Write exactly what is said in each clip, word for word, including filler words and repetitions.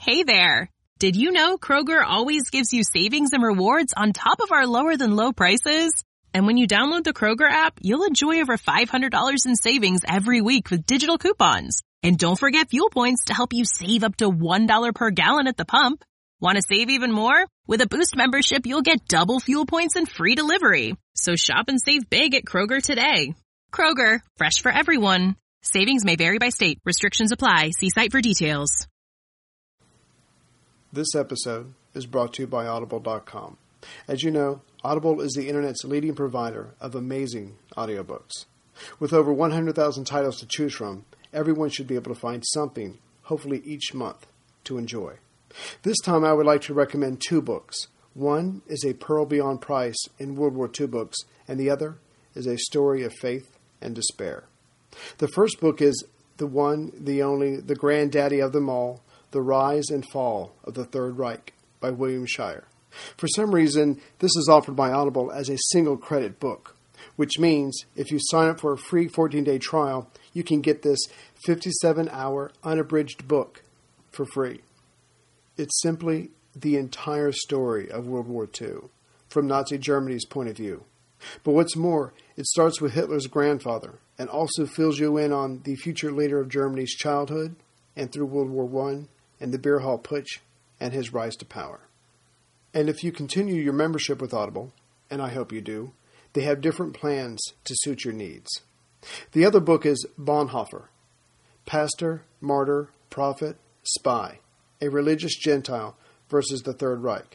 Hey there! Did you know Kroger always gives you savings and rewards on top of our lower-than-low prices? And when you download the Kroger app, you'll enjoy over five hundred dollars in savings every week with digital coupons. And don't forget fuel points to help you save up to one dollar per gallon at the pump. Want to save even more? With a Boost membership, you'll get double fuel points and free delivery. So shop and save big at Kroger today. Kroger, fresh for everyone. Savings may vary by state. Restrictions apply. See site for details. This episode is brought to you by Audible dot com. As you know, Audible is the internet's leading provider of amazing audiobooks. With over one hundred thousand titles to choose from, everyone should be able to find something, hopefully each month, to enjoy. This time I would like to recommend two books. One is A Pearl Beyond Price in World War Two books, and the other is a story of faith and despair. The first book is the one, the only, the granddaddy of them all, The Rise and Fall of the Third Reich by William Shirer. For some reason, this is offered by Audible as a single credit book, which means if you sign up for a free fourteen-day trial, you can get this fifty-seven hour unabridged book for free. It's simply the entire story of World War Two, from Nazi Germany's point of view. But what's more, it starts with Hitler's grandfather and also fills you in on the future leader of Germany's childhood and through World War One and the Beer Hall Putsch and his rise to power. And if you continue your membership with Audible, and I hope you do, they have different plans to suit your needs. The other book is Bonhoeffer, Pastor, Martyr, Prophet, Spy, A Religious Gentile versus the Third Reich,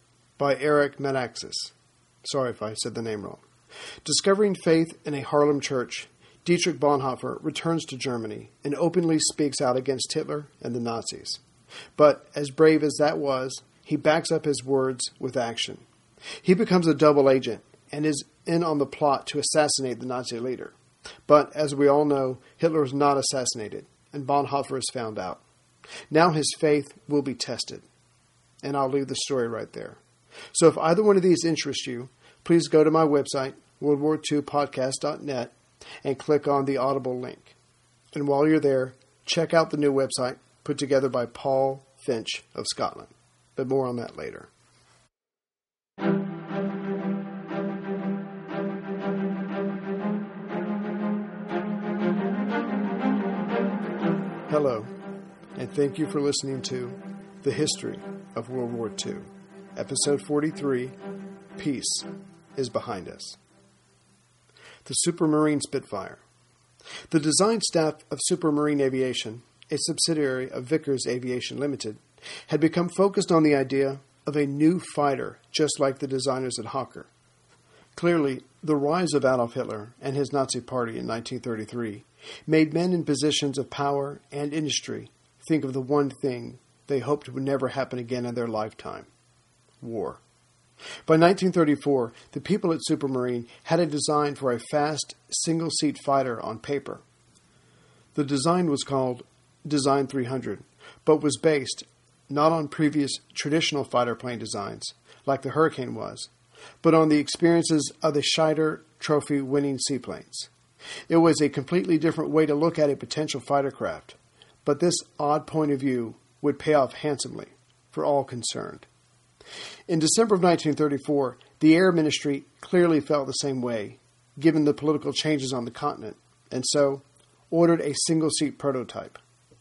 by Eric Metaxas. Sorry if I said the name wrong. Discovering faith in a Harlem church, Dietrich Bonhoeffer returns to Germany and openly speaks out against Hitler and the Nazis. But as brave as that was, he backs up his words with action. He becomes a double agent and is in on the plot to assassinate the Nazi leader. But as we all know, Hitler was not assassinated, and Bonhoeffer is found out. Now his faith will be tested. And I'll leave the story right there. So if either one of these interests you, please go to my website, world war two podcast dot net, and click on the Audible link. And while you're there, check out the new website put together by Paul Finch of Scotland. But more on that later. Hello, and thank you for listening to The History of World War Two, Episode forty-three, Peace is Behind Us. The Supermarine Spitfire. The design staff of Supermarine Aviation, a subsidiary of Vickers Aviation Limited, had become focused on the idea of a new fighter just like the designers at Hawker. Clearly, the rise of Adolf Hitler and his Nazi Party in nineteen thirty-three made men in positions of power and industry think of the one thing they hoped would never happen again in their lifetime: war. By nineteen thirty-four, the people at Supermarine had a design for a fast, single-seat fighter on paper. The design was called Design three hundred, but was based not on previous traditional fighter plane designs, like the Hurricane was, but on the experiences of the Scheider Trophy-winning seaplanes. It was a completely different way to look at a potential fighter craft, but this odd point of view would pay off handsomely for all concerned. In December of nineteen thirty-four, the Air Ministry clearly felt the same way, given the political changes on the continent, and so ordered a single-seat prototype.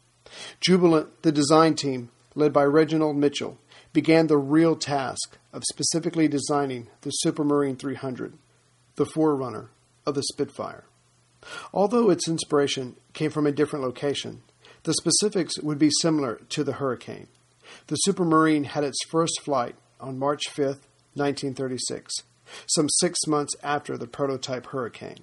Jubilant, the design team, led by Reginald Mitchell, began the real task of specifically designing the Supermarine three hundred, the forerunner of the Spitfire. Although its inspiration came from a different location, the specifics would be similar to the Hurricane. The Supermarine had its first flight on March fifth, nineteen thirty-six, some six months after the prototype Hurricane.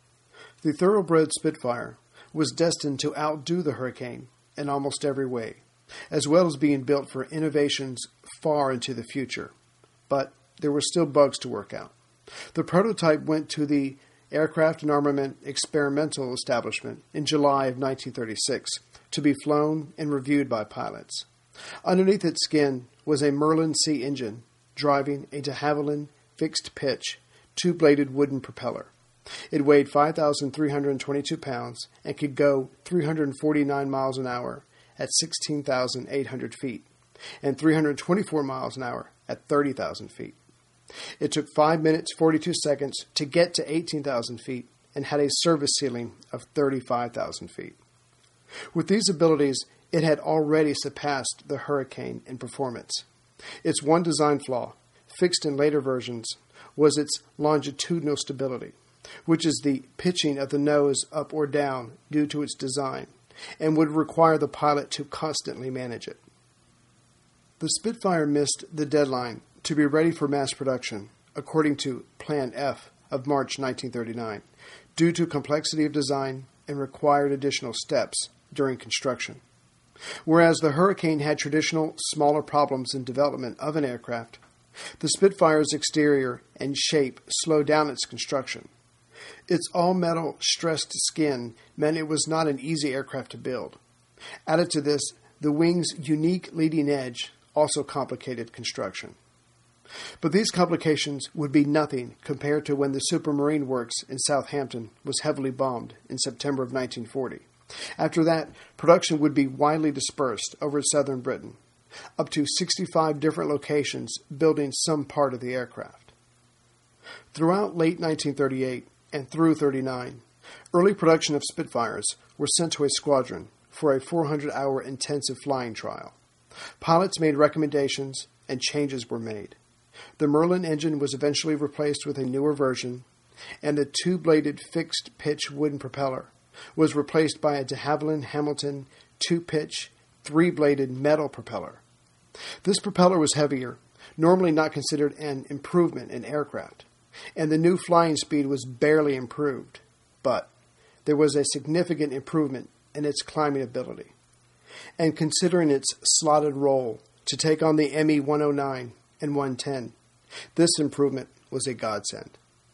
The thoroughbred Spitfire was destined to outdo the Hurricane in almost every way, as well as being built for innovations far into the future. But there were still bugs to work out. The prototype went to the Aircraft and Armament Experimental Establishment in July of nineteen thirty-six to be flown and reviewed by pilots. Underneath its skin was a Merlin C engine driving a de Havilland fixed-pitch, two-bladed wooden propeller. It weighed five thousand three hundred twenty-two pounds and could go three hundred forty-nine miles an hour at sixteen thousand eight hundred feet and three hundred twenty-four miles an hour at thirty thousand feet. It took five minutes, forty-two seconds to get to eighteen thousand feet and had a service ceiling of thirty-five thousand feet. With these abilities, it had already surpassed the Hurricane in performance. Its one design flaw, fixed in later versions, was its longitudinal stability, which is the pitching of the nose up or down due to its design, and would require the pilot to constantly manage it. The Spitfire missed the deadline to be ready for mass production, according to Plan F of March nineteen thirty-nine, due to complexity of design and required additional steps during construction. Whereas the Hurricane had traditional, smaller problems in development of an aircraft, the Spitfire's exterior and shape slowed down its construction. Its all-metal stressed skin meant it was not an easy aircraft to build. Added to this, the wing's unique leading edge also complicated construction. But these complications would be nothing compared to when the Supermarine Works in Southampton was heavily bombed in September of nineteen forty. After that, production would be widely dispersed over southern Britain, up to sixty-five different locations building some part of the aircraft. Throughout late nineteen thirty-eight and through thirty-nine, early production of Spitfires were sent to a squadron for a four hundred hour intensive flying trial. Pilots made recommendations and changes were made. The Merlin engine was eventually replaced with a newer version, and the two-bladed fixed-pitch wooden propeller was replaced by a de Havilland Hamilton two-pitch, three-bladed metal propeller. This propeller was heavier, normally not considered an improvement in aircraft, and the new flying speed was barely improved, but there was a significant improvement in its climbing ability. And considering its slotted roll to take on the M E one oh nine and one ten, this improvement was a godsend.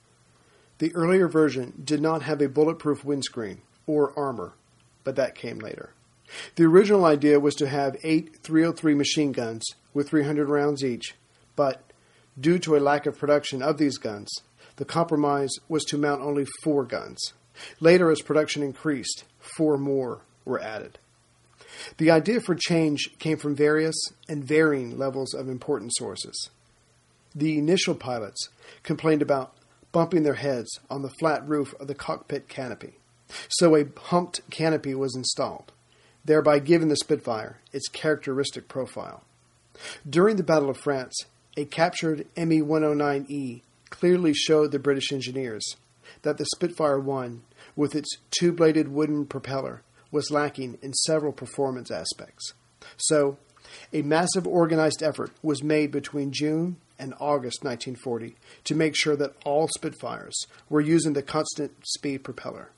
The earlier version did not have a bulletproof windscreen or armor, but that came later. The original idea was to have eight three oh three machine guns with three hundred rounds each, but due to a lack of production of these guns, the compromise was to mount only four guns. Later, as production increased, four more were added. The idea for change came from various and varying levels of important sources. The initial pilots complained about bumping their heads on the flat roof of the cockpit canopy, so a humped canopy was installed, thereby giving the Spitfire its characteristic profile. During the Battle of France, a captured M E one oh nine E clearly showed the British engineers that the Spitfire one, with its two-bladed wooden propeller, was lacking in several performance aspects. So, a massive organized effort was made between June and August nineteen forty to make sure that all Spitfires were using the constant speed propeller.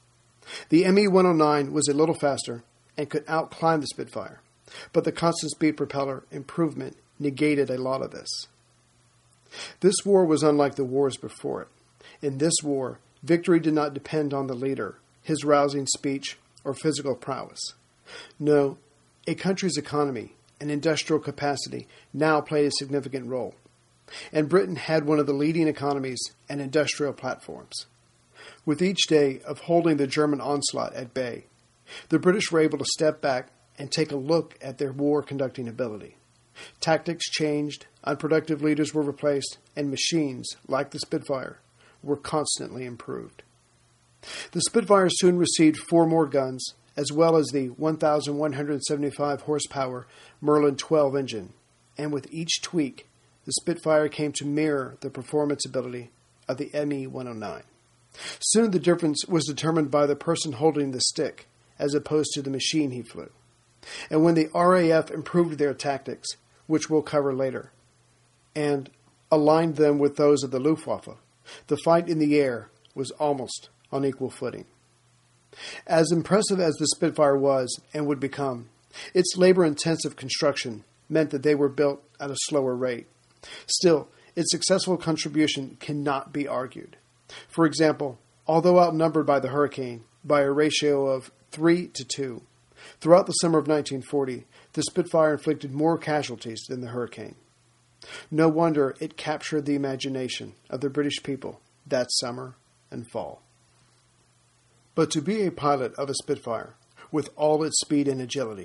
The M E one oh nine was a little faster and could outclimb the Spitfire, but the constant speed propeller improvement negated a lot of this. This war was unlike the wars before it. In this war, victory did not depend on the leader, his rousing speech, or physical prowess. No, a country's economy and industrial capacity now played a significant role, and Britain had one of the leading economies and industrial platforms. With each day of holding the German onslaught at bay, the British were able to step back and take a look at their war-conducting ability. Tactics changed, unproductive leaders were replaced, and machines, like the Spitfire, were constantly improved. The Spitfire soon received four more guns, as well as the one thousand one hundred seventy-five horsepower Merlin twelve engine, and with each tweak, the Spitfire came to mirror the performance ability of the M E one oh nine. Soon the difference was determined by the person holding the stick, as opposed to the machine he flew. And when the R A F improved their tactics, which we'll cover later, and aligned them with those of the Luftwaffe, the fight in the air was almost on equal footing. As impressive as the Spitfire was and would become, its labor-intensive construction meant that they were built at a slower rate. Still, its successful contribution cannot be argued. For example, although outnumbered by the Hurricane by a ratio of three to two, throughout the summer of nineteen forty, the Spitfire inflicted more casualties than the Hurricane. No wonder it captured the imagination of the British people that summer and fall. But to be a pilot of a Spitfire, with all its speed and agility,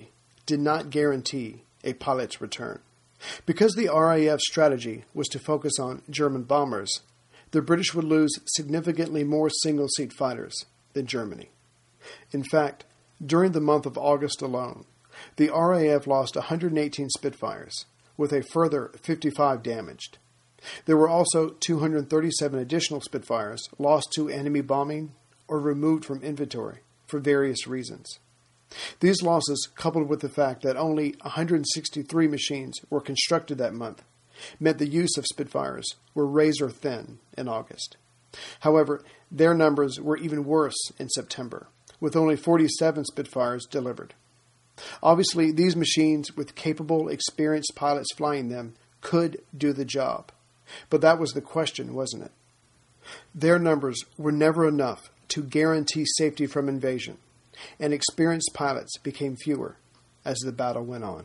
did not guarantee a pilot's return. Because the R A F's strategy was to focus on German bombers, the British would lose significantly more single-seat fighters than Germany. In fact, during the month of August alone, the R A F lost one hundred eighteen Spitfires, with a further fifty-five damaged. There were also two hundred thirty-seven additional Spitfires lost to enemy bombing or removed from inventory for various reasons. These losses, coupled with the fact that only one hundred sixty-three machines were constructed that month, meant the use of Spitfires were razor thin in August. However, their numbers were even worse in September, with only forty-seven Spitfires delivered. Obviously, these machines with capable, experienced pilots flying them could do the job. But that was the question, wasn't it? Their numbers were never enough to guarantee safety from invasion, and experienced pilots became fewer as the battle went on.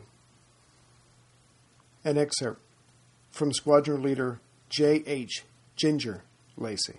An excerpt from Squadron Leader J H Ginger Lacey.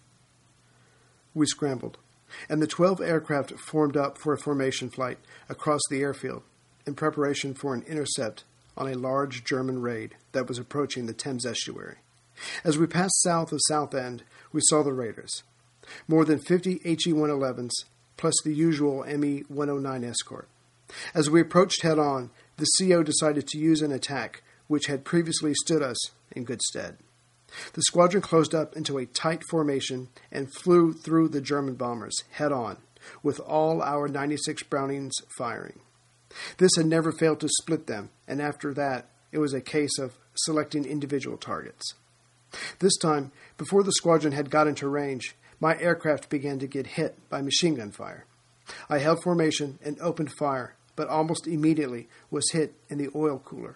We scrambled, and the twelve aircraft formed up for a formation flight across the airfield in preparation for an intercept on a large German raid that was approaching the Thames estuary. As we passed south of Southend, we saw the raiders. More than fifty H E one elevens, plus the usual M E one oh nine escort. As we approached head-on, the C O decided to use an attack which had previously stood us in good stead. The squadron closed up into a tight formation and flew through the German bombers head-on, with all our ninety-six Brownings firing. This had never failed to split them, and after that, it was a case of selecting individual targets. This time, before the squadron had got into range, my aircraft began to get hit by machine gun fire. I held formation and opened fire, but almost immediately was hit in the oil cooler.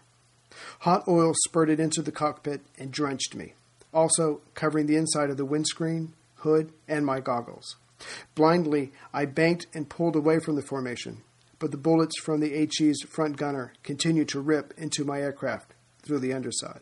Hot oil spurted into the cockpit and drenched me, also covering the inside of the windscreen, hood, and my goggles. Blindly, I banked and pulled away from the formation, but the bullets from the H E's front gunner continued to rip into my aircraft through the underside.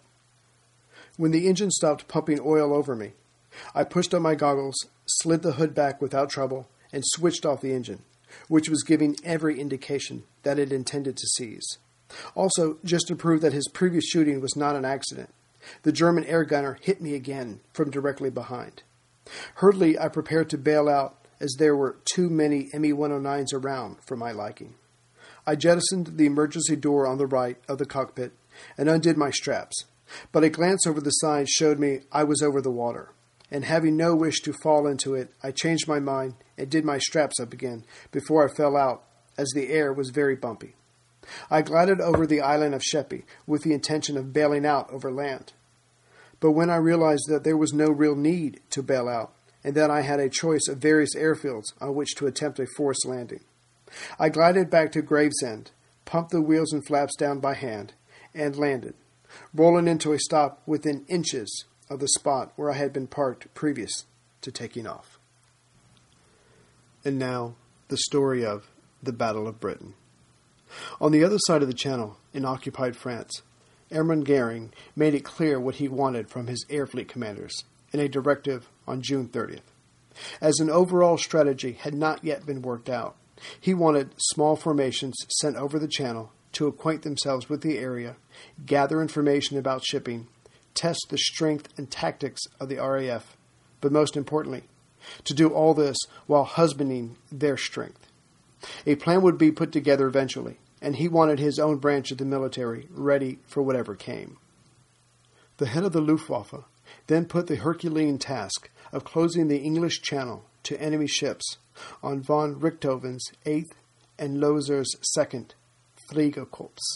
When the engine stopped pumping oil over me, I pushed up my goggles, slid the hood back without trouble, and switched off the engine, which was giving every indication that it intended to seize. Also, just to prove that his previous shooting was not an accident, the German air gunner hit me again from directly behind. Hurriedly, I prepared to bail out as there were too many M E one oh nines around for my liking. I jettisoned the emergency door on the right of the cockpit and undid my straps, but a glance over the side showed me I was over the water, and having no wish to fall into it, I changed my mind and did my straps up again before I fell out, as the air was very bumpy. I glided over the island of Sheppey with the intention of bailing out over land. But when I realized that there was no real need to bail out, and that I had a choice of various airfields on which to attempt a forced landing, I glided back to Gravesend, pumped the wheels and flaps down by hand, and landed, rolling into a stop within inches of the spot where I had been parked previous to taking off. And now, the story of the Battle of Britain. On the other side of the Channel, in occupied France, Airman Goering made it clear what he wanted from his air fleet commanders in a directive on June thirtieth. As an overall strategy had not yet been worked out, he wanted small formations sent over the Channel to acquaint themselves with the area, gather information about shipping, test the strength and tactics of the R A F, but most importantly, to do all this while husbanding their strength. A plan would be put together eventually, and he wanted his own branch of the military ready for whatever came. The head of the Luftwaffe then put the Herculean task of closing the English Channel to enemy ships on von Richthofen's eighth and Loser's second Fliegerkorps.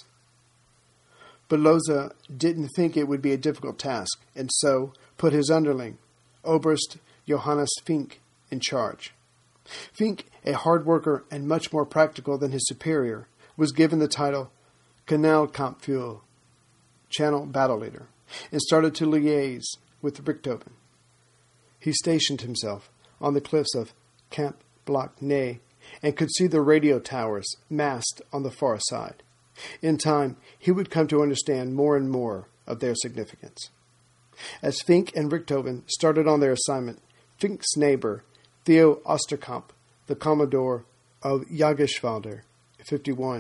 But Loser didn't think it would be a difficult task, and so put his underling, Oberst Johannes Fink, in charge. Fink, a hard worker and much more practical than his superior, was given the title Kanalkampfführer, Channel Battle Leader, and started to liaise with Richthofen. He stationed himself on the cliffs of Camp Bloc Ney and could see the radio towers massed on the far side. In time, he would come to understand more and more of their significance. As Fink and Richthofen started on their assignment, Fink's neighbor, Theo Osterkamp, the Commodore of Jagdgeschwader fifty-one,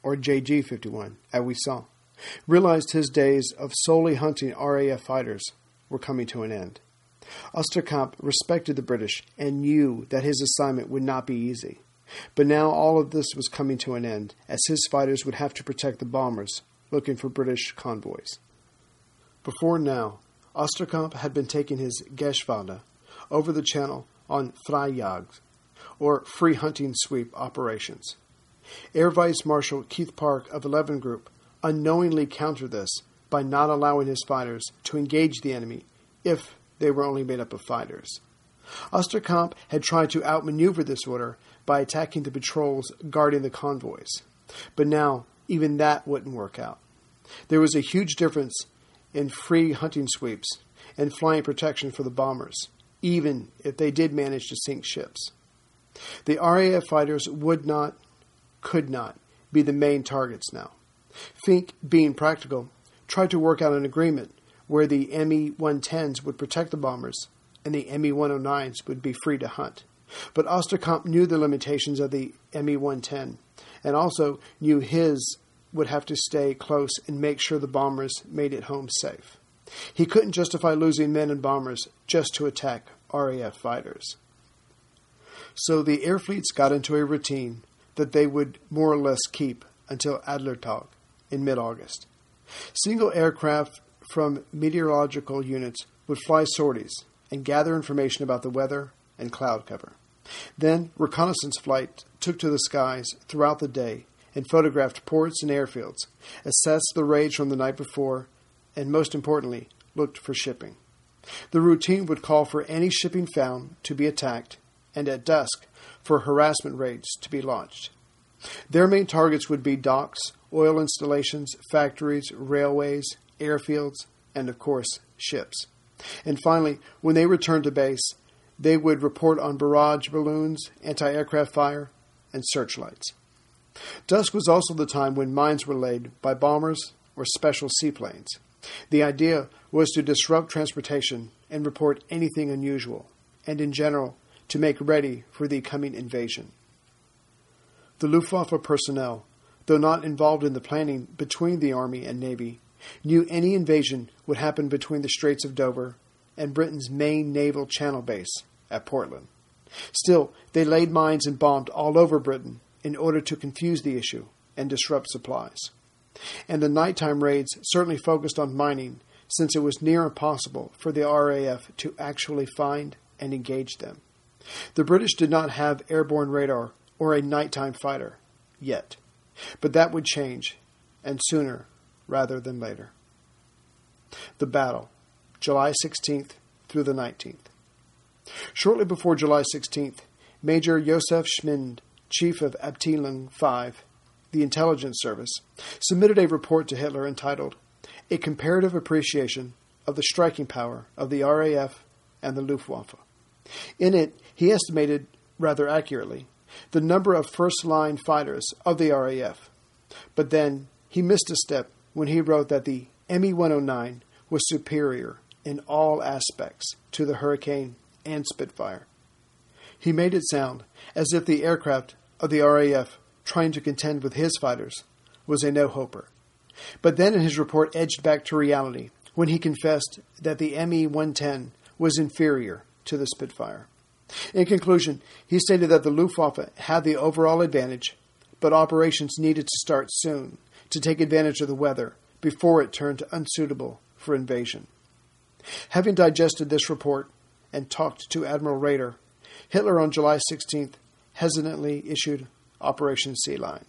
or J G fifty-one, as we saw, realized his days of solely hunting R A F fighters were coming to an end. Osterkamp respected the British and knew that his assignment would not be easy. But now all of this was coming to an end, as his fighters would have to protect the bombers looking for British convoys. Before now, Osterkamp had been taking his Geschwader over the channel on Vrijjagd, or free hunting sweep operations. Air Vice Marshal Keith Park of eleven Group unknowingly countered this by not allowing his fighters to engage the enemy if they were only made up of fighters. Osterkamp had tried to outmaneuver this order by attacking the patrols guarding the convoys, but now even that wouldn't work out. There was a huge difference in free hunting sweeps and flying protection for the bombers, even if they did manage to sink ships. The R A F fighters would not, could not, be the main targets now. Fink, being practical, tried to work out an agreement where the M E one tens would protect the bombers and the M E one oh nines would be free to hunt. But Osterkamp knew the limitations of the M E one ten and also knew his would have to stay close and make sure the bombers made it home safe. He couldn't justify losing men and bombers just to attack R A F fighters. So the air fleets got into a routine that they would more or less keep until Adlertag in mid-August. Single aircraft from meteorological units would fly sorties and gather information about the weather and cloud cover. Then reconnaissance flight took to the skies throughout the day and photographed ports and airfields, assessed the raids from the night before, and most importantly, looked for shipping. The routine would call for any shipping found to be attacked, and at dusk, for harassment raids to be launched. Their main targets would be docks, oil installations, factories, railways, airfields, and of course, ships. And finally, when they returned to base, they would report on barrage balloons, anti-aircraft fire, and searchlights. Dusk was also the time when mines were laid by bombers or special seaplanes. The idea was to disrupt transportation and report anything unusual, and in general, to make ready for the coming invasion. The Luftwaffe personnel, though not involved in the planning between the Army and Navy, knew any invasion would happen between the Straits of Dover and Britain's main naval channel base at Portland. Still, they laid mines and bombed all over Britain in order to confuse the issue and disrupt supplies. And the nighttime raids certainly focused on mining, since it was near impossible for the R A F to actually find and engage them. The British did not have airborne radar or a nighttime fighter yet, but that would change, and sooner rather than later. The battle, July sixteenth through the nineteenth. Shortly before July sixteenth, Major Josef Schmind, Chief of Abteilung five, the intelligence service, submitted a report to Hitler entitled A Comparative Appreciation of the Striking Power of the R A F and the Luftwaffe. In it, he estimated, rather accurately, the number of first-line fighters of the R A F. But then he missed a step when he wrote that the M E one oh nine was superior in all aspects to the Hurricane and Spitfire. He made it sound as if the aircraft of the R A F trying to contend with his fighters was a no-hoper. But then in his report edged back to reality when he confessed that the M E one ten was inferior to the Spitfire. In conclusion, he stated that the Luftwaffe had the overall advantage, but operations needed to start soon to take advantage of the weather before it turned unsuitable for invasion. Having digested this report and talked to Admiral Raeder, Hitler on July sixteenth hesitantly issued Operation Sea Lion.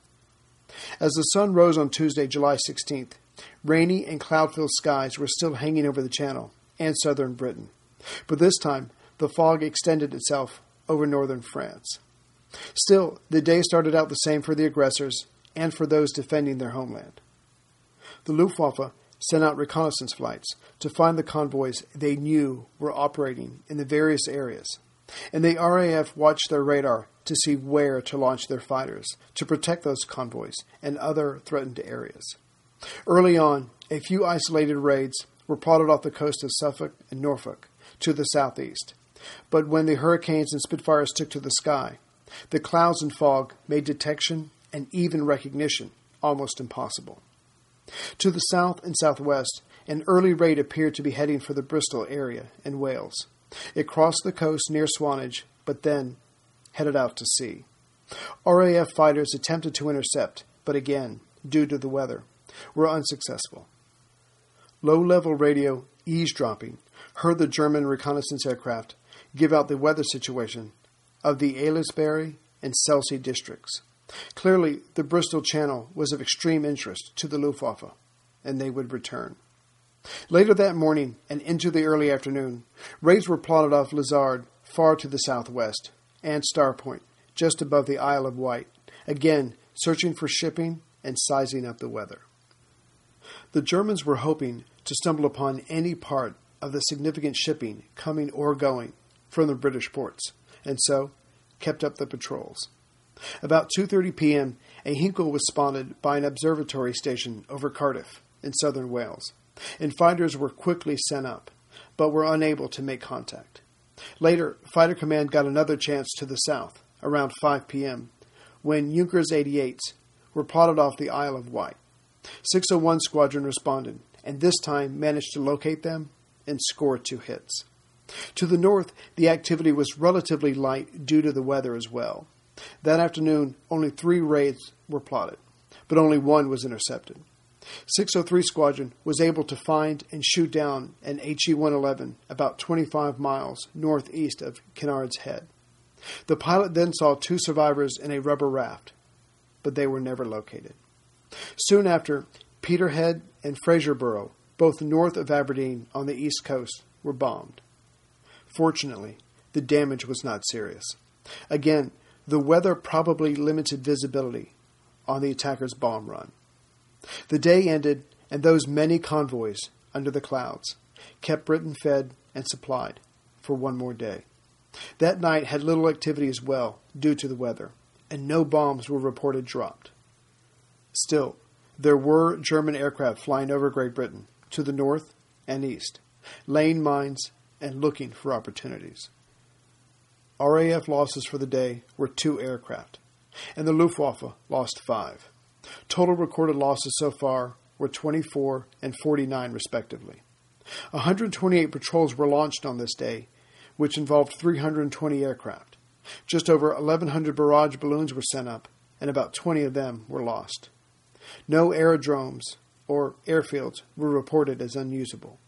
As the sun rose on Tuesday, July sixteenth, rainy and cloud-filled skies were still hanging over the Channel and southern Britain. But this time, the fog extended itself over northern France. Still, the day started out the same for the aggressors and for those defending their homeland. The Luftwaffe sent out reconnaissance flights to find the convoys they knew were operating in the various areas, and the R A F watched their radar to see where to launch their fighters to protect those convoys and other threatened areas. Early on, a few isolated raids were plotted off the coast of Suffolk and Norfolk to the southeast, but when the Hurricanes and Spitfires took to the sky, the clouds and fog made detection and even recognition almost impossible. To the south and southwest, an early raid appeared to be heading for the Bristol area in Wales. It crossed the coast near Swanage, but then headed out to sea. R A F fighters attempted to intercept, but again, due to the weather, were unsuccessful. Low-level radio eavesdropping heard the German reconnaissance aircraft give out the weather situation of the Aylesbury and Selsey districts. Clearly, the Bristol Channel was of extreme interest to the Luftwaffe, and they would return. Later that morning and into the early afternoon, raids were plotted off Lizard far to the southwest, and Star Point, just above the Isle of Wight, again searching for shipping and sizing up the weather. The Germans were hoping to stumble upon any part of the significant shipping coming or going from the British ports, and so kept up the patrols. About two thirty p.m., a Hinkle was spotted by an observatory station over Cardiff in southern Wales, and fighters were quickly sent up, but were unable to make contact. Later, Fighter Command got another chance to the south, around five p.m., when Junkers eighty-eights were plotted off the Isle of Wight. six oh one Squadron responded, and this time managed to locate them and score two hits. To the north, the activity was relatively light due to the weather as well. That afternoon, only three raids were plotted, but only one was intercepted. six oh three Squadron was able to find and shoot down an H E one eleven about twenty-five miles northeast of Kennard's Head. The pilot then saw two survivors in a rubber raft, but they were never located. Soon after, Peterhead and Fraserburgh, both north of Aberdeen on the east coast, were bombed. Fortunately, the damage was not serious. Again, the weather probably limited visibility on the attackers' bomb run. The day ended, and those many convoys under the clouds kept Britain fed and supplied for one more day. That night had little activity as well due to the weather, and no bombs were reported dropped. Still, there were German aircraft flying over Great Britain to the north and east, laying mines and looking for opportunities. R A F losses for the day were two aircraft, and the Luftwaffe lost five. Total recorded losses so far were twenty-four and forty-nine respectively. one hundred twenty-eight patrols were launched on this day, which involved three hundred twenty aircraft. Just over eleven hundred barrage balloons were sent up, and about twenty of them were lost. No aerodromes or airfields were reported as unusable.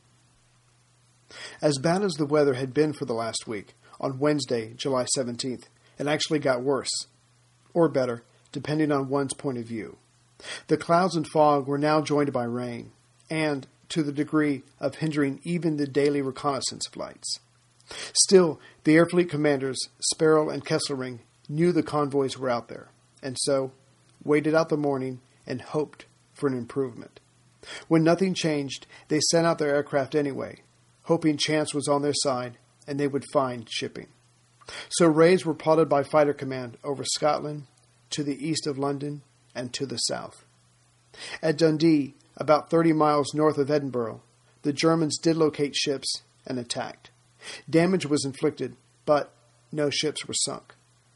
As bad as the weather had been for the last week, on Wednesday, July seventeenth, it actually got worse, or better, depending on one's point of view. The clouds and fog were now joined by rain, and to the degree of hindering even the daily reconnaissance flights. Still, the Air Fleet commanders, Sparrow and Kesselring, knew the convoys were out there, and so waited out the morning and hoped for an improvement. When nothing changed, they sent out their aircraft anyway, hoping chance was on their side and they would find shipping. So raids were plotted by Fighter Command over Scotland, to the east of London, and to the south. At Dundee, about thirty miles north of Edinburgh, the Germans did locate ships and attacked. Damage was inflicted, but no ships were sunk.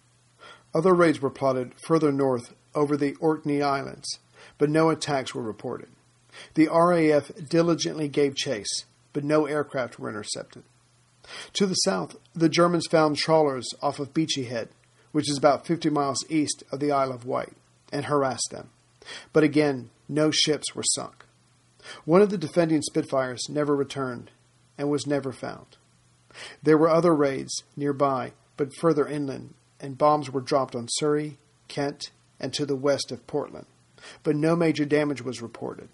Other raids were plotted further north over the Orkney Islands, but no attacks were reported. The R A F diligently gave chase, but no aircraft were intercepted. To the south, the Germans found trawlers off of Beachy Head, which is about fifty miles east of the Isle of Wight, and harassed them. But again, no ships were sunk. One of the defending Spitfires never returned and was never found. There were other raids nearby, but further inland, and bombs were dropped on Surrey, Kent, and to the west of Portland, but no major damage was reported.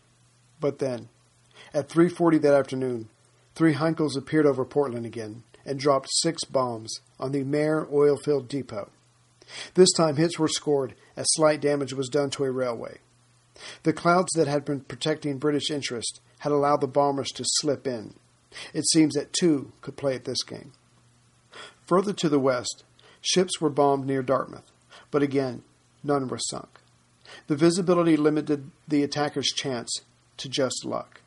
But then, at three forty that afternoon, three Heinkels appeared over Portland again and dropped six bombs on the Maer oil-filled depot. This time hits were scored as slight damage was done to a railway. The clouds that had been protecting British interest had allowed the bombers to slip in. It seems that two could play at this game. Further to the west, ships were bombed near Dartmouth, but again, none were sunk. The visibility limited the attackers' chance to just luck.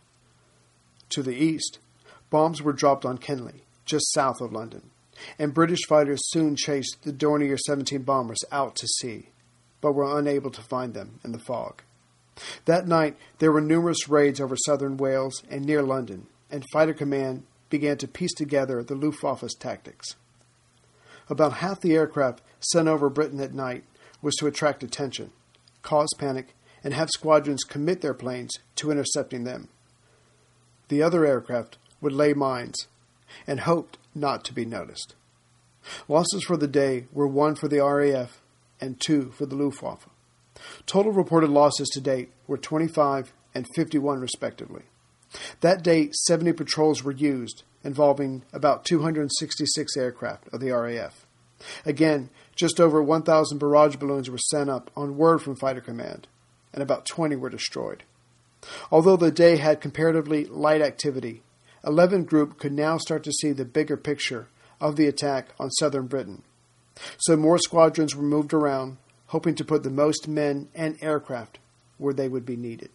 To the east, bombs were dropped on Kenley, just south of London, and British fighters soon chased the Dornier seventeen bombers out to sea. but were unable to find them in the fog. That night, there were numerous raids over southern Wales and near London, and Fighter Command began to piece together the Luftwaffe's tactics. About half the aircraft sent over Britain at night was to attract attention, cause panic, and have squadrons commit their planes to intercepting them. The other aircraft would lay mines and hoped not to be noticed. Losses for the day were one for the R A F and two for the Luftwaffe. Total reported losses to date were twenty-five and fifty-one respectively. That day, seventy patrols were used, involving about two hundred sixty-six aircraft of the R A F. Again, just over one thousand barrage balloons were sent up on word from Fighter Command, and about twenty were destroyed. Although the day had comparatively light activity, eleventh Group could now start to see the bigger picture of the attack on southern Britain. So more squadrons were moved around, hoping to put the most men and aircraft where they would be needed.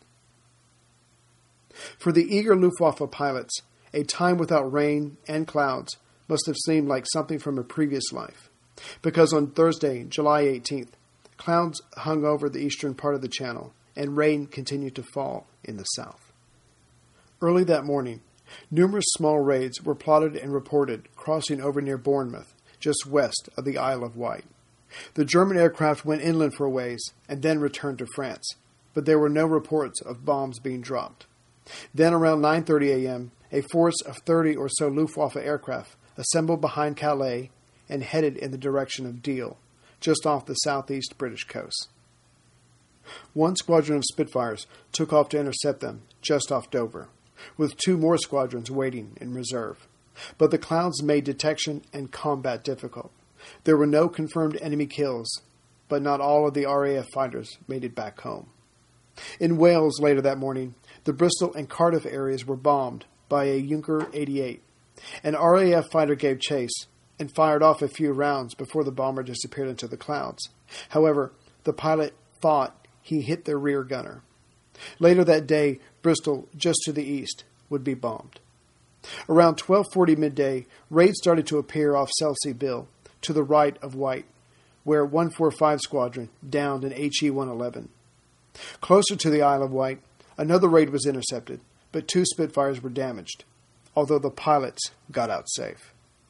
For the eager Luftwaffe pilots, a time without rain and clouds must have seemed like something from a previous life, because on Thursday, July eighteenth, clouds hung over the eastern part of the channel, and rain continued to fall in the south. Early that morning, numerous small raids were plotted and reported crossing over near Bournemouth, just west of the Isle of Wight. The German aircraft went inland for a ways and then returned to France, but there were no reports of bombs being dropped. Then around nine thirty a.m., a force of thirty or so Luftwaffe aircraft assembled behind Calais and headed in the direction of Deal, just off the southeast British coast. One squadron of Spitfires took off to intercept them just off Dover, with two more squadrons waiting in reserve. But the clouds made detection and combat difficult. There were no confirmed enemy kills, but not all of the R A F fighters made it back home. In Wales later that morning, the Bristol and Cardiff areas were bombed by a Junker eighty-eight. An R A F fighter gave chase and fired off a few rounds before the bomber disappeared into the clouds. However, the pilot thought he hit their rear gunner. Later that day, Bristol, just to the east, would be bombed. Around twelve forty midday, raids started to appear off Selsey Bill, to the right of Wight, where one forty-five Squadron downed an H E one eleven. Closer to the Isle of Wight, another raid was intercepted, but two Spitfires were damaged, although the pilots got out safe.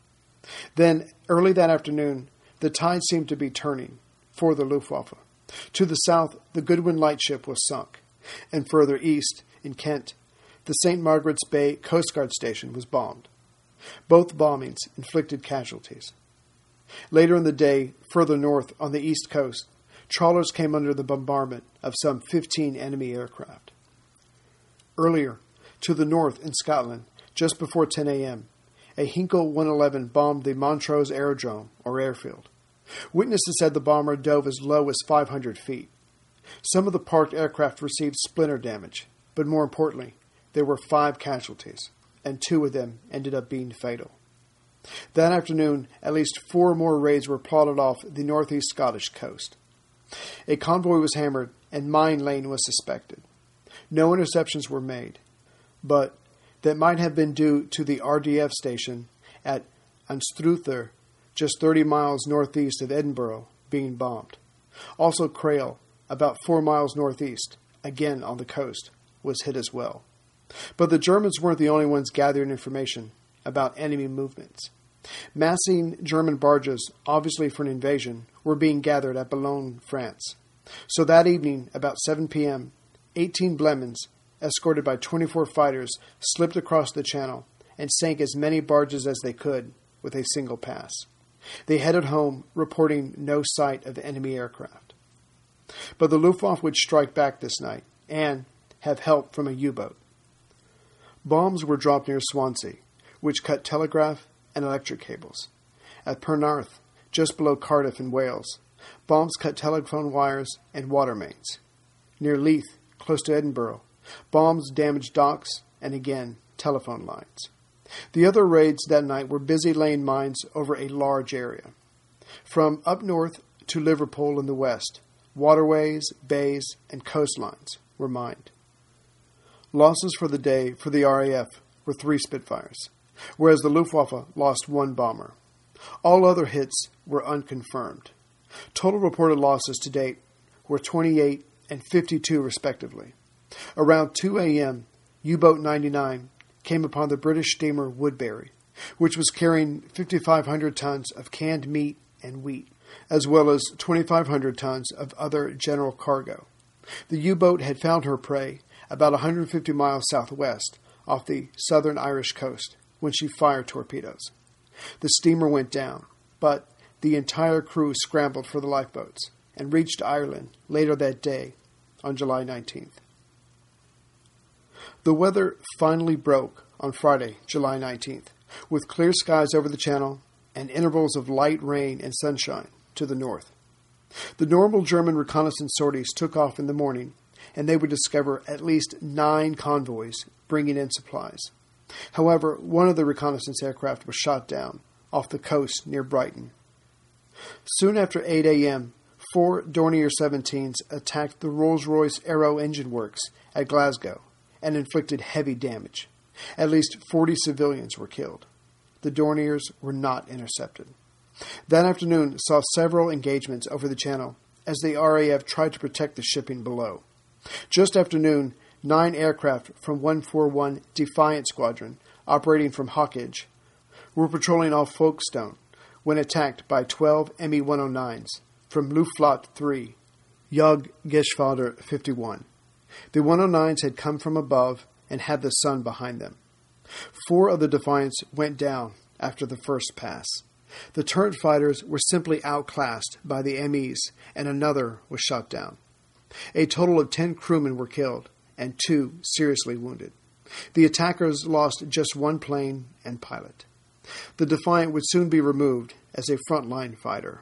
Then, early that afternoon, the tide seemed to be turning for the Luftwaffe. To the south, the Goodwin lightship was sunk, and further east, in Kent, the Saint Margaret's Bay Coast Guard station was bombed. Both bombings inflicted casualties. Later in the day, further north on the east coast, trawlers came under the bombardment of some fifteen enemy aircraft. Earlier, to the north in Scotland, just before ten a.m., a Hinkle one eleven bombed the Montrose Aerodrome, or airfield. Witnesses said the bomber dove as low as five hundred feet. Some of the parked aircraft received splinter damage, but more importantly, there were five casualties, and two of them ended up being fatal. That afternoon, at least four more raids were plotted off the northeast Scottish coast. A convoy was hammered, and mine laying was suspected. No interceptions were made, but that might have been due to the R D F station at Anstruther, just thirty miles northeast of Edinburgh, being bombed. Also Crail, about four miles northeast, again on the coast, was hit as well. But the Germans weren't the only ones gathering information about enemy movements. Massing German barges, obviously for an invasion, were being gathered at Boulogne, France. So that evening, about seven p.m., eighteen Blemans, escorted by twenty-four fighters, slipped across the channel and sank as many barges as they could with a single pass. They headed home, reporting no sight of enemy aircraft. But the Luftwaffe would strike back this night and have help from a U-boat. Bombs were dropped near Swansea, which cut telegraph and electric cables. At Penarth, just below Cardiff in Wales, bombs cut telephone wires and water mains. Near Leith, close to Edinburgh, bombs damaged docks and again telephone lines. The other raids that night were busy laying mines over a large area. From up north to Liverpool in the west, waterways, bays, and coastlines were mined. Losses for the day for the R A F were three Spitfires, whereas the Luftwaffe lost one bomber. All other hits were unconfirmed. Total reported losses to date were twenty-eight and fifty-two respectively. Around two a.m., U-Boat ninety-nine came upon the British steamer Woodbury, which was carrying fifty-five hundred tons of canned meat and wheat, as well as twenty-five hundred tons of other general cargo. The U-boat had found her prey about one hundred fifty miles southwest off the southern Irish coast when she fired torpedoes. The steamer went down, but the entire crew scrambled for the lifeboats and reached Ireland later that day on July nineteenth. The weather finally broke on Friday, July nineteenth, with clear skies over the channel and intervals of light rain and sunshine to the north. The normal German reconnaissance sorties took off in the morning, and they would discover at least nine convoys bringing in supplies. However, one of the reconnaissance aircraft was shot down off the coast near Brighton. Soon after eight a.m., four Dornier seventeens attacked the Rolls-Royce Aero Engine Works at Glasgow and inflicted heavy damage. At least forty civilians were killed. The Dorniers were not intercepted. That afternoon saw several engagements over the channel as the R A F tried to protect the shipping below. Just after noon, nine aircraft from one forty-one Defiant Squadron, operating from Hawkage, were patrolling off Folkestone when attacked by twelve M E one oh nines from Luftflotte three, Jagdgeschwader fifty-one. The one oh nines had come from above and had the sun behind them. Four of the Defiants went down after the first pass. The turret fighters were simply outclassed by the M Es, and another was shot down. A total of ten crewmen were killed, and two seriously wounded. The attackers lost just one plane and pilot. The Defiant would soon be removed as a frontline fighter.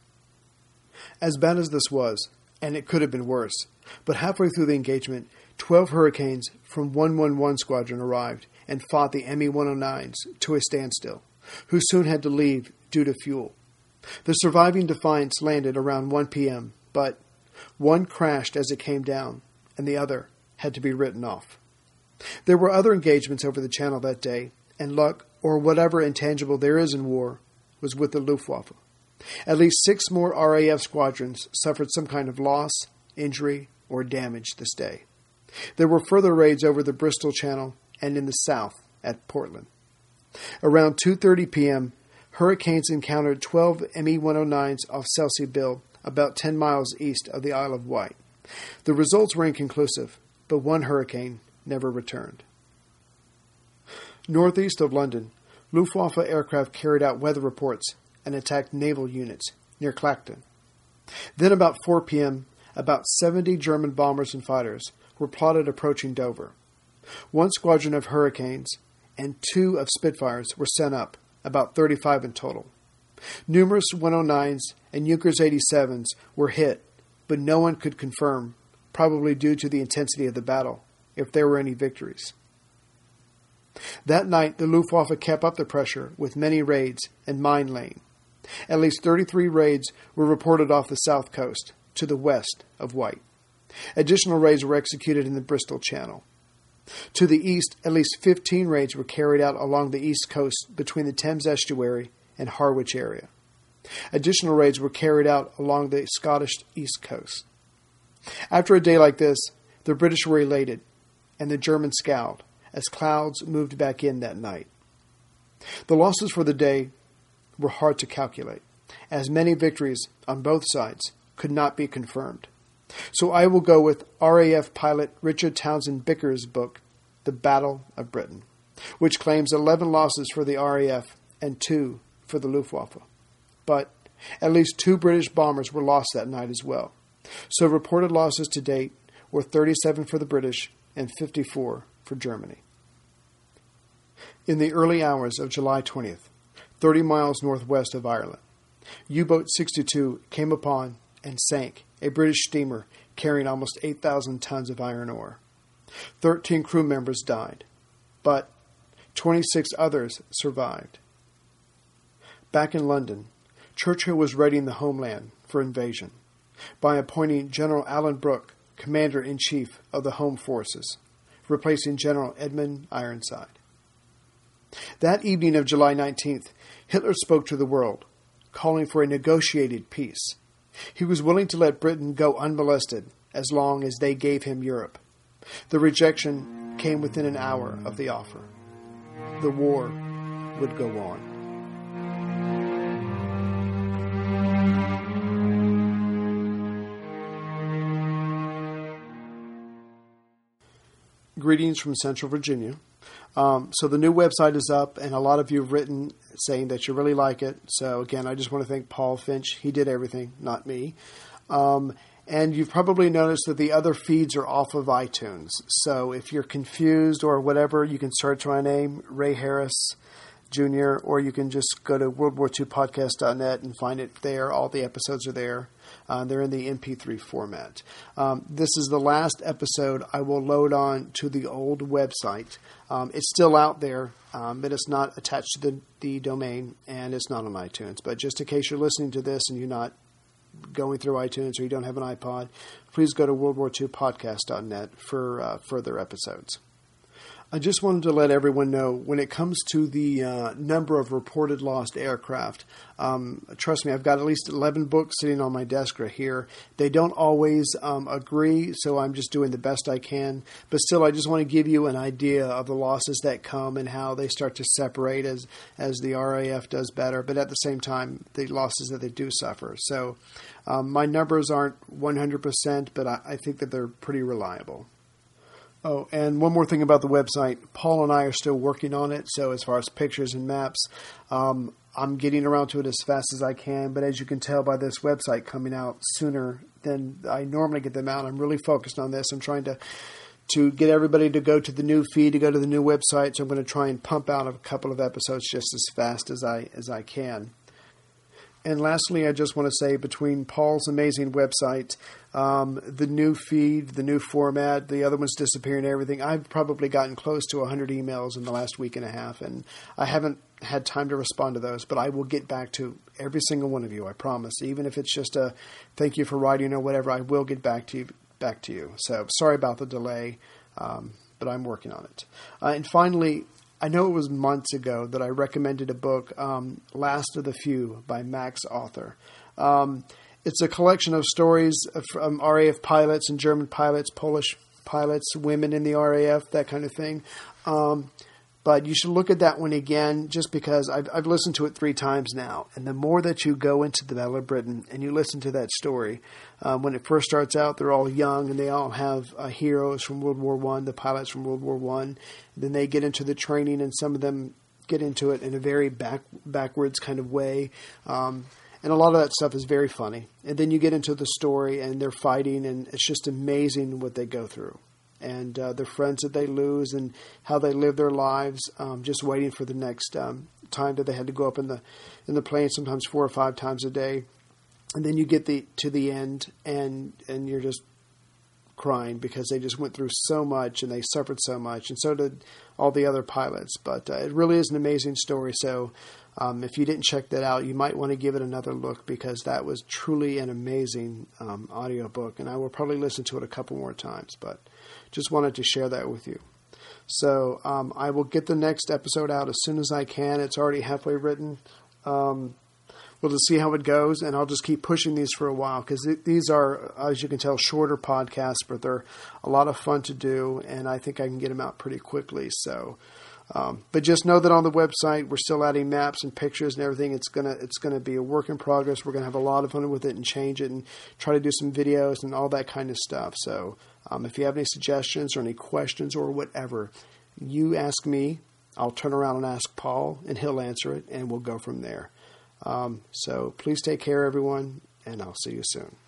As bad as this was, and it could have been worse, but halfway through the engagement, twelve Hurricanes from one eleven Squadron arrived and fought the M E one oh nines to a standstill, who soon had to leave due to fuel. The surviving Defiants landed around one p.m., but one crashed as it came down, and the other had to be written off. There were other engagements over the channel that day, and luck, or whatever intangible there is in war, was with the Luftwaffe. At least six more R A F squadrons suffered some kind of loss, injury, or damage this day. There were further raids over the Bristol Channel and in the south at Portland. Around two thirty p.m., Hurricanes encountered twelve M E one oh nines off Selsey Bill, about ten miles east of the Isle of Wight. The results were inconclusive, but one Hurricane never returned. Northeast of London, Luftwaffe aircraft carried out weather reports and attacked naval units near Clacton. Then about four p.m., about seventy German bombers and fighters were plotted approaching Dover. One squadron of Hurricanes and two of Spitfires were sent up, about thirty-five in total. Numerous one oh nines and Junkers eighty-sevens were hit, but no one could confirm, probably due to the intensity of the battle, if there were any victories. That night, the Luftwaffe kept up the pressure with many raids and mine laying. At least thirty-three raids were reported off the south coast, to the west of Wight. Additional raids were executed in the Bristol Channel. To the east, at least fifteen raids were carried out along the east coast between the Thames Estuary and Harwich area. Additional raids were carried out along the Scottish east coast. After a day like this, the British were elated, and the Germans scowled as clouds moved back in that night. The losses for the day were hard to calculate, as many victories on both sides could not be confirmed. So I will go with R A F pilot Richard Townsend Bicker's book, The Battle of Britain, which claims eleven losses for the R A F and two for the Luftwaffe. But at least two British bombers were lost that night as well. So reported losses to date were thirty-seven for the British and fifty-four for Germany. In the early hours of July twentieth, thirty miles northwest of Ireland, U-Boat sixty-two came upon and sank a British steamer carrying almost eight thousand tons of iron ore. Thirteen crew members died, but twenty-six others survived. Back in London, Churchill was readying the homeland for invasion by appointing General Alan Brooke Commander-in-Chief of the Home Forces, replacing General Edmund Ironside. That evening of July nineteenth, Hitler spoke to the world, calling for a negotiated peace, He was willing to let Britain go unmolested as long as they gave him Europe. The rejection came within an hour of the offer. The war would go on. Greetings from Central Virginia. Um, so the new website is up, and a lot of you have written saying that you really like it. So again, I just want to thank Paul Finch. He did everything, not me. Um, and you've probably noticed that the other feeds are off of iTunes. So if you're confused or whatever, you can search my name, Ray Harris Junior, or you can just go to world war two podcast dot net and find it there. All the episodes are there. Uh, they're in the M P three format. Um, this is the last episode I will load on to the old website. Um, it's still out there, um, but it's not attached to the, the domain, and it's not on iTunes. But just in case you're listening to this and you're not going through iTunes or you don't have an iPod, please go to world war two podcast dot net for uh, further episodes. I just wanted to let everyone know, when it comes to the uh, number of reported lost aircraft, um, trust me, I've got at least eleven books sitting on my desk right here. They don't always um, agree, so I'm just doing the best I can. But still, I just want to give you an idea of the losses that come and how they start to separate as, as the R A F does better, but at the same time, the losses that they do suffer. So um, my numbers aren't one hundred percent, but I, I think that they're pretty reliable. Oh, and one more thing about the website. Paul and I are still working on it. So as far as pictures and maps, um, I'm getting around to it as fast as I can. But as you can tell by this website coming out sooner than I normally get them out, I'm really focused on this. I'm trying to to get everybody to go to the new feed, to go to the new website. So I'm going to try and pump out a couple of episodes just as fast as I as I can. And lastly, I just want to say, between Paul's amazing website, um, the new feed, the new format, the other one's disappearing, everything, I've probably gotten close to one hundred emails in the last week and a half, and I haven't had time to respond to those, but I will get back to every single one of you, I promise. Even if it's just a thank you for writing or whatever, I will get back to you. Back to you. So sorry about the delay, um, but I'm working on it. Uh, and finally, I know it was months ago that I recommended a book, um, Last of the Few by Max Author. Um, it's a collection of stories from R A F pilots and German pilots, Polish pilots, women in the R A F, that kind of thing. Um, but you should look at that one again, just because I've, I've listened to it three times now. And the more that you go into the Battle of Britain and you listen to that story, um, when it first starts out, they're all young and they all have uh, heroes from World War One, the pilots from World War One. Then they get into the training, and some of them get into it in a very back backwards kind of way. Um, and a lot of that stuff is very funny. And then you get into the story, and they're fighting, and it's just amazing what they go through. And uh, the friends that they lose and how they live their lives, um, just waiting for the next um, time that they had to go up in the in the plane, sometimes four or five times a day. And then you get the to the end, and and you're just crying because they just went through so much and they suffered so much, and so did all the other pilots. But uh, it really is an amazing story. So um, if you didn't check that out, you might want to give it another look, because that was truly an amazing um, audiobook, and I will probably listen to it a couple more times, but just wanted to share that with you. So um, I will get the next episode out as soon as I can. It's already halfway written. Um, we'll just see how it goes, and I'll just keep pushing these for a while, because th- these are, as you can tell, shorter podcasts, but they're a lot of fun to do, and I think I can get them out pretty quickly. So, um, but just know that on the website, we're still adding maps and pictures and everything. It's gonna it's gonna be a work in progress. We're gonna have a lot of fun with it and change it and try to do some videos and all that kind of stuff. So um, if you have any suggestions or any questions or whatever, you ask me. I'll turn around and ask Paul, and he'll answer it, and we'll go from there. Um, so please take care, everyone, and I'll see you soon.